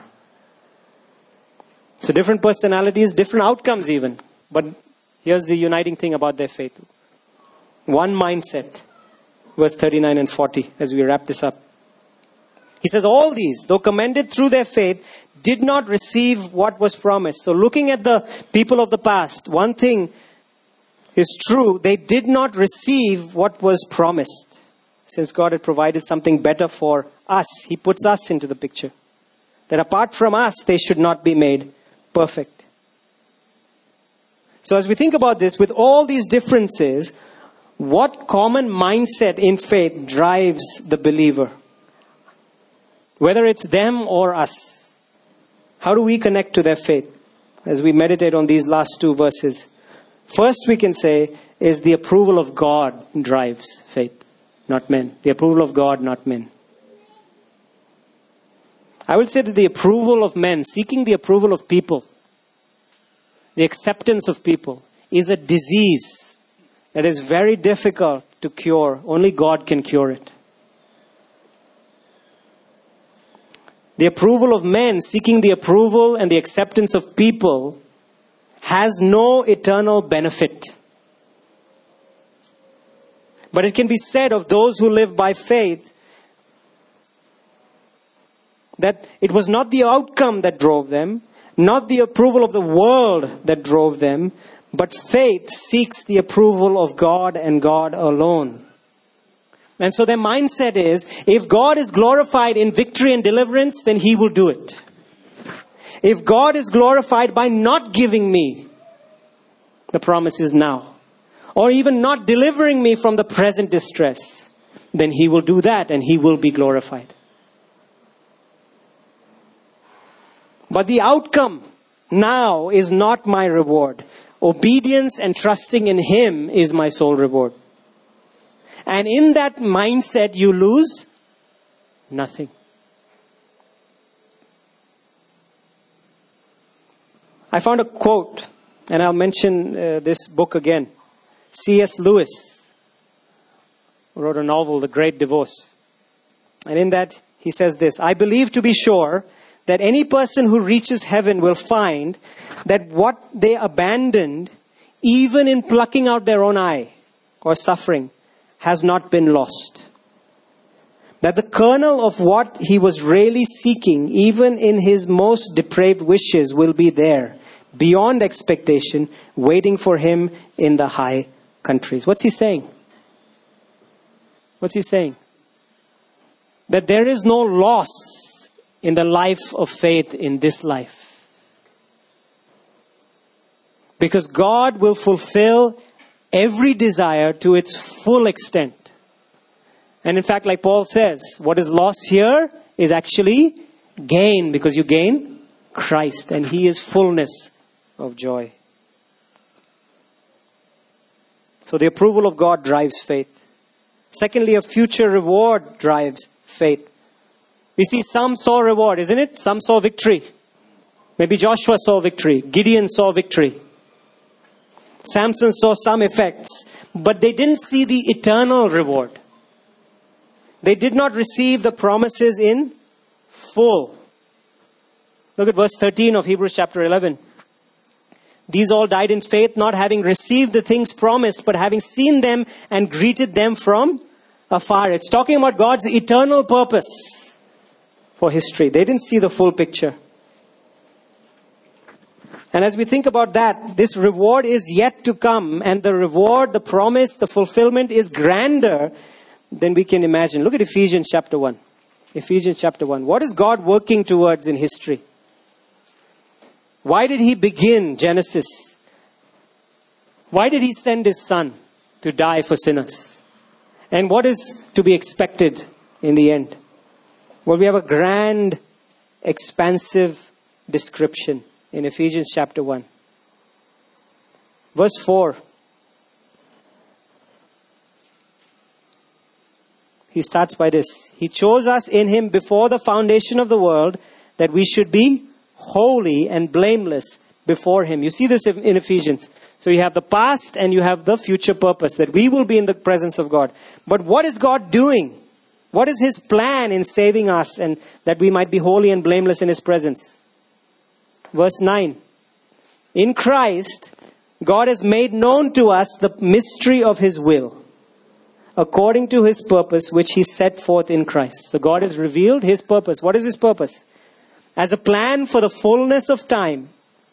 Speaker 1: So different personalities, different outcomes even. But here's the uniting thing about their faith. One mindset. Verse thirty-nine and forty, as we wrap this up. He says, all these, though commended through their faith, did not receive what was promised. So looking at the people of the past, one thing is true. They did not receive what was promised. Since God had provided something better for us, He puts us into the picture. That apart from us, they should not be made perfect. So as we think about this, with all these differences, what common mindset in faith drives the believer? Whether it's them or us. How do we connect to their faith? As we meditate on these last two verses. First we can say is the approval of God drives faith, not men. The approval of God, not men. I would say that the approval of men, seeking the approval of people, the acceptance of people, is a disease that is very difficult to cure. Only God can cure it. The approval of men, seeking the approval and the acceptance of people, has no eternal benefit. But it can be said of those who live by faith that it was not the outcome that drove them, not the approval of the world that drove them, but faith seeks the approval of God and God alone. And so their mindset is, if God is glorified in victory and deliverance, then He will do it. If God is glorified by not giving me the promises now, or even not delivering me from the present distress, then He will do that and He will be glorified. But the outcome now is not my reward. Obedience and trusting in Him is my sole reward. And in that mindset, you lose nothing. I found a quote, and I'll mention uh, this book again. C S Lewis wrote a novel, The Great Divorce. And in that, he says this: I believe to be sure that any person who reaches heaven will find that what they abandoned, even in plucking out their own eye or suffering, has not been lost. That the kernel of what he was really seeking, even in his most depraved wishes, will be there, beyond expectation, waiting for him in the high countries. What's he saying? What's he saying? That there is no loss in the life of faith in this life. Because God will fulfill every desire to its full extent. And in fact, like Paul says, what is lost here is actually gain, because you gain Christ and He is fullness of joy. So the approval of God drives faith. Secondly, a future reward drives faith. We see some saw reward, isn't it? Some saw victory. Maybe Joshua saw victory. Gideon saw victory. Samson saw some effects. But they didn't see the eternal reward. They did not receive the promises in full. Look at verse thirteen of Hebrews chapter eleven. These all died in faith, not having received the things promised, but having seen them and greeted them from afar. It's talking about God's eternal purpose for history. They didn't see the full picture. And as we think about that, this reward is yet to come. And the reward, the promise, the fulfillment is grander than we can imagine. Look at Ephesians chapter one. Ephesians chapter one. What is God working towards in history? Why did he begin Genesis? Why did he send his son to die for sinners? And what is to be expected in the end? Well, we have a grand, expansive description in Ephesians chapter one. Verse four. He starts by this. He chose us in him before the foundation of the world that we should be holy and blameless before him. You see this in Ephesians. So you have the past and you have the future purpose, that we will be in the presence of God. But what is God doing? What is his plan in saving us and that we might be holy and blameless in his presence? Verse nine. In Christ, God has made known to us the mystery of his will, according to his purpose, which he set forth in Christ. So God has revealed his purpose. What is his purpose? As a plan for the fullness of time.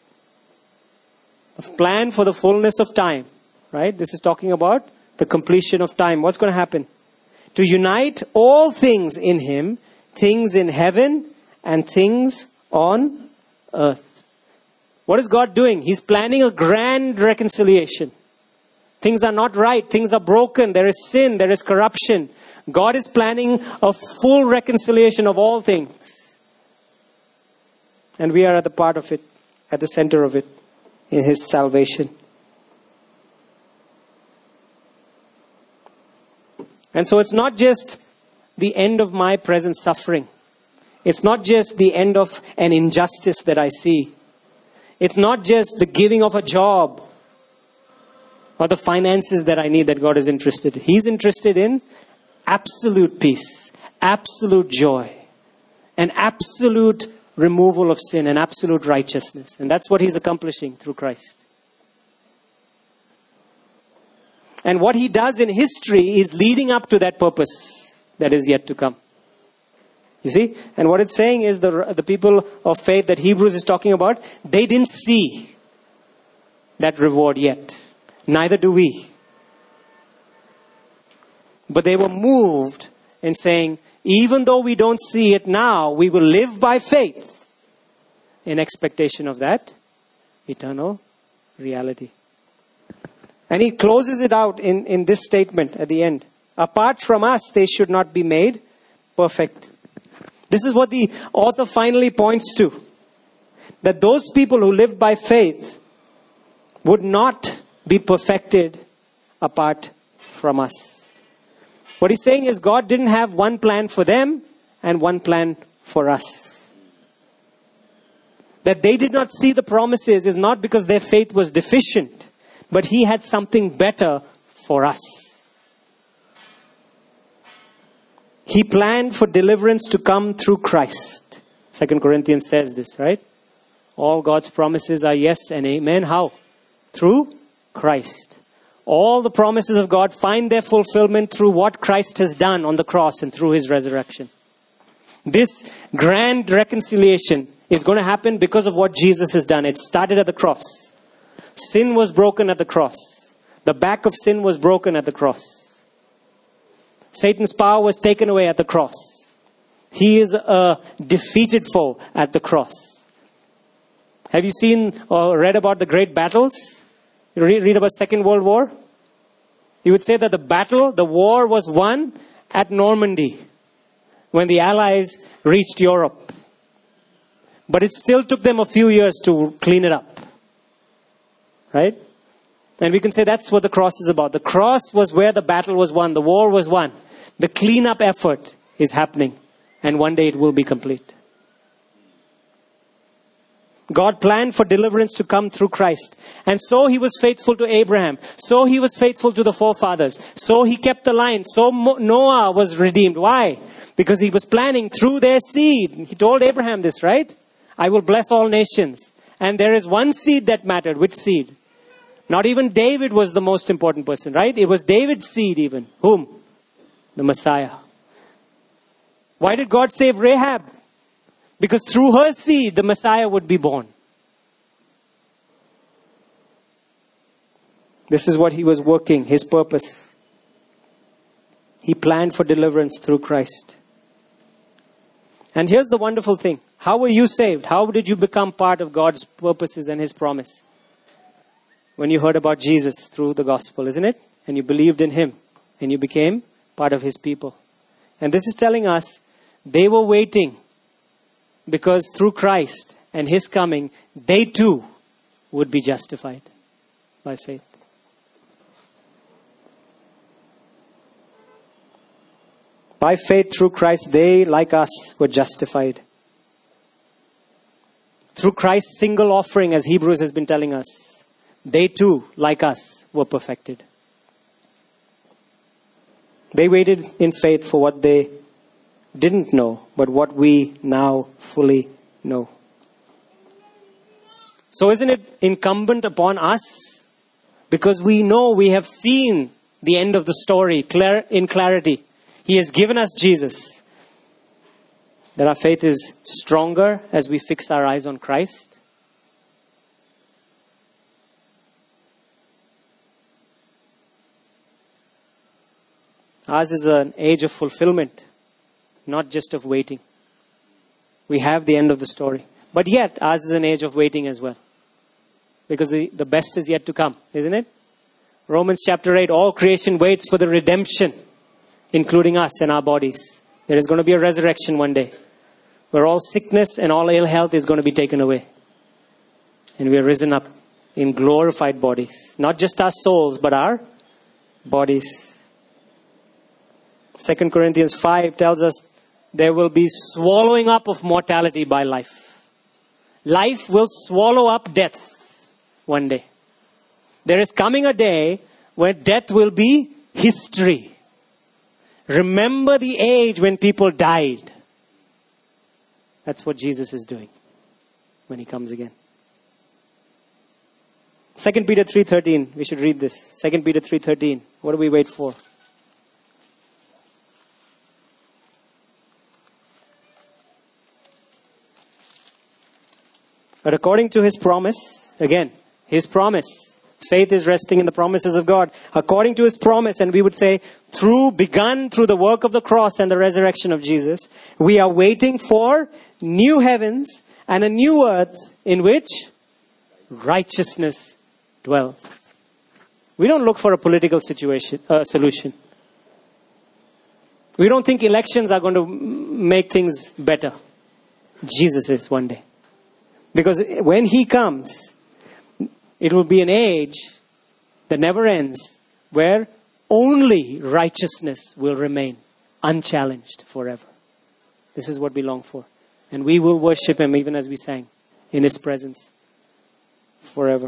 Speaker 1: A plan for the fullness of time. Right? This is talking about the completion of time. What's going to happen? To unite all things in him, things in heaven and things on earth. What is God doing? He's planning a grand reconciliation. Things are not right. Things are broken. There is sin. There is corruption. God is planning a full reconciliation of all things. And we are at the part of it, at the center of it, in his salvation. And so it's not just the end of my present suffering. It's not just the end of an injustice that I see. It's not just the giving of a job or the finances that I need that God is interested in. He's interested in absolute peace, absolute joy, and absolute removal of sin and absolute righteousness. And that's what he's accomplishing through Christ. And what he does in history is leading up to that purpose that is yet to come. You see? And what it's saying is the, the people of faith that Hebrews is talking about, they didn't see that reward yet. Neither do we. But they were moved in saying, even though we don't see it now, we will live by faith in expectation of that eternal reality. And he closes it out in, in this statement at the end. Apart from us, they should not be made perfect. This is what the author finally points to. That those people who lived by faith would not be perfected apart from us. What he's saying is God didn't have one plan for them and one plan for us. That they did not see the promises is not because their faith was deficient, but he had something better for us. He planned for deliverance to come through Christ. Second Corinthians says this, right? All God's promises are yes and amen. How? Through Christ. All the promises of God find their fulfillment through what Christ has done on the cross and through his resurrection. This grand reconciliation is going to happen because of what Jesus has done. It started at the cross. Sin was broken at the cross. The back of sin was broken at the cross. Satan's power was taken away at the cross. He is a defeated foe at the cross. Have you seen or read about the great battles? You read, read about Second World War? You would say that the battle, the war was won at Normandy when the Allies reached Europe. But it still took them a few years to clean it up. Right? And we can say that's what the cross is about. The cross was where the battle was won. The war was won. The cleanup effort is happening. And one day it will be complete. God planned for deliverance to come through Christ. And so he was faithful to Abraham. So he was faithful to the forefathers. So he kept the line. So Noah was redeemed. Why? Because he was planning through their seed. He told Abraham this, right? I will bless all nations. And there is one seed that mattered. Which seed? Not even David was the most important person, right? It was David's seed even. Whom? The Messiah. Why did God save Rahab? Because through her seed, the Messiah would be born. This is what he was working, his purpose. He planned for deliverance through Christ. And here's the wonderful thing. How were you saved? How did you become part of God's purposes and his promise? When you heard about Jesus through the gospel, isn't it? And you believed in him. And you became part of his people. And this is telling us they were waiting. Because through Christ and his coming, they too would be justified by faith. By faith through Christ, they, like us, were justified. Through Christ's single offering, as Hebrews has been telling us, they too, like us, were perfected. They waited in faith for what they didn't know, but what we now fully know. So isn't it incumbent upon us, because we know we have seen the end of the story clear, in clarity. He has given us Jesus. That our faith is stronger as we fix our eyes on Christ. Ours is an age of fulfillment. Not just of waiting. We have the end of the story. But yet, ours is an age of waiting as well. Because the, the best is yet to come, isn't it? Romans chapter eight, all creation waits for the redemption, including us and our bodies. There is going to be a resurrection one day, where all sickness and all ill health is going to be taken away. And we are risen up in glorified bodies. Not just our souls, but our bodies. Second Corinthians five tells us, there will be swallowing up of mortality by life. Life will swallow up death one day. There is coming a day where death will be history. Remember the age when people died. That's what Jesus is doing when he comes again. Second Peter three thirteen. We should read this. Second Peter three thirteen. What do we wait for? But according to his promise, again, his promise, faith is resting in the promises of God. According to his promise, and we would say, through, begun through the work of the cross and the resurrection of Jesus, we are waiting for new heavens and a new earth in which righteousness dwells. We don't look for a political situation, uh, solution. We don't think elections are going to make things better. Jesus is one day. Because when he comes, it will be an age that never ends, where only righteousness will remain unchallenged forever. This is what we long for. And we will worship him, even as we sang, in his presence forever.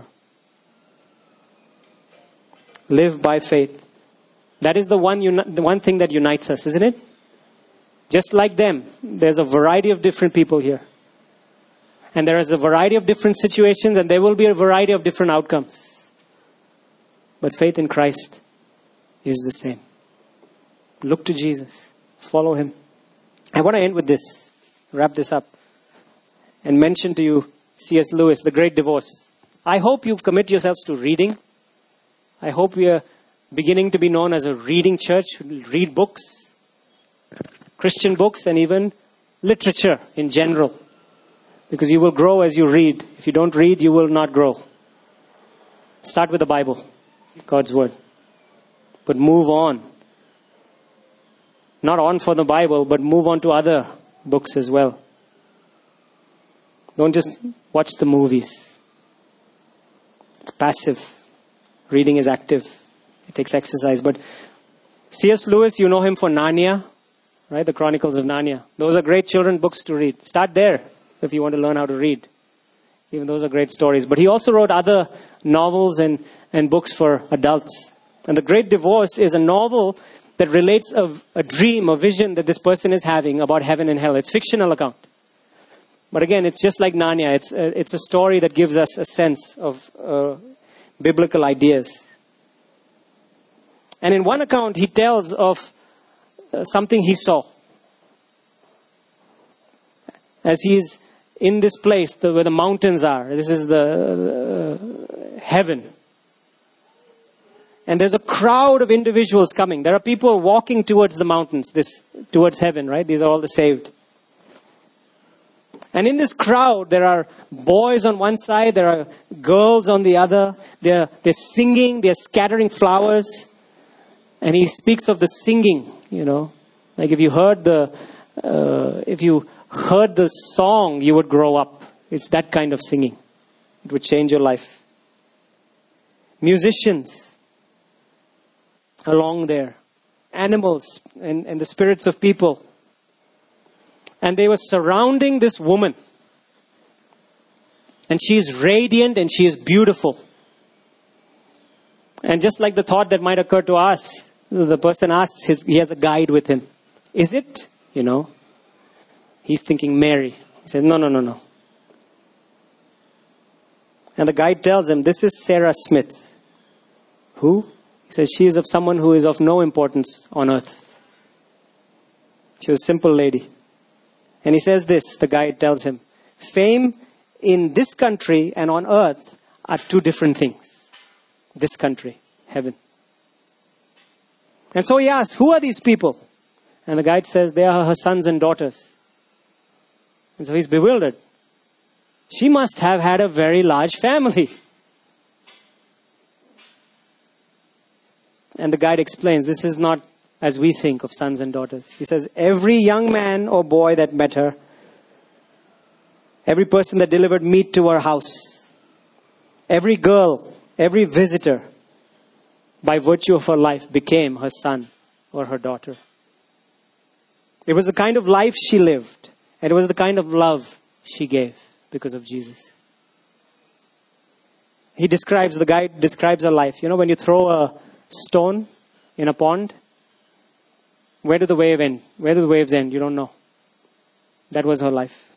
Speaker 1: Live by faith. That is the one, uni- the one thing that unites us, isn't it? Just like them, there's a variety of different people here. And there is a variety of different situations, and there will be a variety of different outcomes. But faith in Christ is the same. Look to Jesus. Follow him. I want to end with this. Wrap this up. And mention to you C S Lewis, The Great Divorce. I hope you commit yourselves to reading. I hope we are beginning to be known as a reading church. Read books. Christian books and even literature in general. Because you will grow as you read. If you don't read, you will not grow. Start with the Bible, God's word. But move on. Not on for the Bible, but move on to other books as well. Don't just watch the movies. It's passive. Reading is active. It takes exercise. But C S Lewis, you know him for Narnia, right? The Chronicles of Narnia. Those are great children books to read. Start there if you want to learn how to read. Even those are great stories. But he also wrote other novels and, and books for adults. And The Great Divorce is a novel that relates a, a dream, a vision that this person is having about heaven and hell. It's a fictional account. But again, it's just like Narnia. It's a, it's a story that gives us a sense of uh, biblical ideas. And in one account, he tells of uh, something he saw. As he's in this place the, where the mountains are. This is the uh, heaven. And there's a crowd of individuals coming. There are people walking towards the mountains, this towards heaven, right? These are all the saved. And in this crowd, there are boys on one side, there are girls on the other. They're, they're singing, they're scattering flowers. And he speaks of the singing, you know. Like if you heard the, uh, if you heard the song, you would grow up. It's that kind of singing. It would change your life. Musicians along there. Animals and, and the spirits of people. And they were surrounding this woman. And she is radiant and she is beautiful. And just like the thought that might occur to us, the person asks, his, he has a guide with him. Is it? You know. He's thinking Mary. He says, no, no, no, no. And the guide tells him, this is Sarah Smith. Who? He says, she is of someone who is of no importance on earth. She was a simple lady. And he says this, the guide tells him, fame in this country and on earth are two different things. This country, heaven. And so he asks, who are these people? And the guide says, they are her sons and daughters. And so he's bewildered. She must have had a very large family. And the guide explains, this is not as we think of sons and daughters. He says, every young man or boy that met her, every person that delivered meat to her house, every girl, every visitor, by virtue of her life, became her son or her daughter. It was the kind of life she lived. And it was the kind of love she gave because of Jesus. He describes, the guide describes her life. You know, when you throw a stone in a pond, where do the wave end? Where do the waves end? You don't know. That was her life.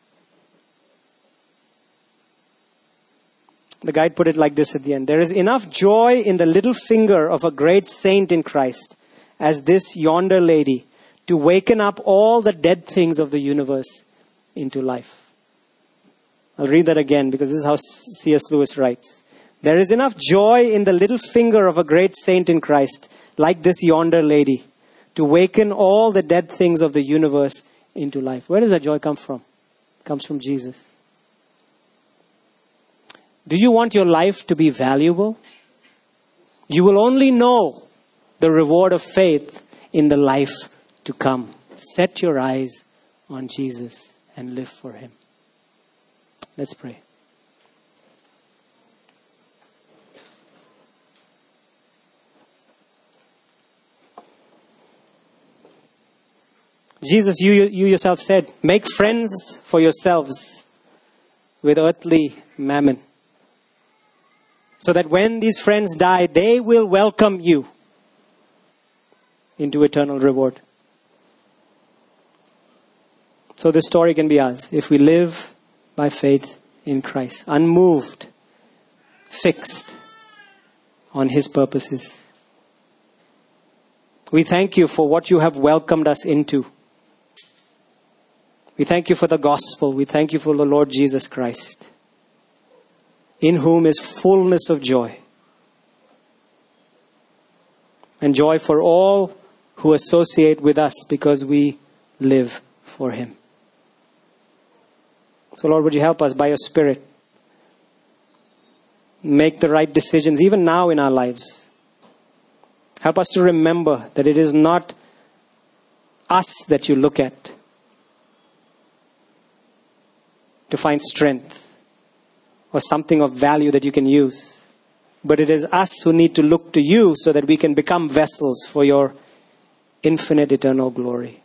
Speaker 1: The guide put it like this at the end. There is enough joy in the little finger of a great saint in Christ as this yonder lady to waken up all the dead things of the universe into life. I'll read that again because this is how C S Lewis writes. There is enough joy in the little finger of a great saint in Christ, like this yonder lady, to waken all the dead things of the universe into life. Where does that joy come from? It comes from Jesus. Do you want your life to be valuable? You will only know the reward of faith in the life to come. Set your eyes on Jesus and live for Him. Let's pray. Jesus, you, you yourself said, make friends for yourselves with earthly mammon, so that when these friends die, they will welcome you into eternal reward. So this story can be ours if we live by faith in Christ, unmoved, fixed on His purposes. We thank you for what you have welcomed us into. We thank you for the gospel. We thank you for the Lord Jesus Christ, in whom is fullness of joy. And joy for all who associate with us because we live for Him. So Lord, would you help us by your Spirit make the right decisions even now in our lives. Help us to remember that it is not us that you look at to find strength or something of value that you can use. But it is us who need to look to you so that we can become vessels for your infinite eternal glory.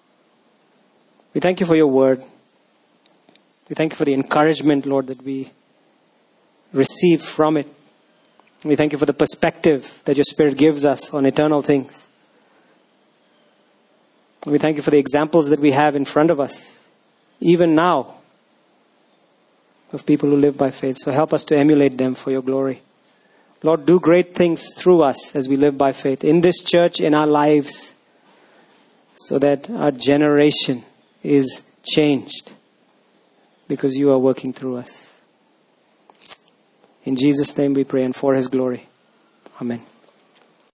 Speaker 1: We thank you for your word. We thank you for the encouragement, Lord, that we receive from it. We thank you for the perspective that your Spirit gives us on eternal things. We thank you for the examples that we have in front of us, even now, of people who live by faith. So help us to emulate them for your glory. Lord, do great things through us as we live by faith in this church, in our lives, so that our generation is changed because you are working through us. In Jesus' name we pray and for His glory. Amen.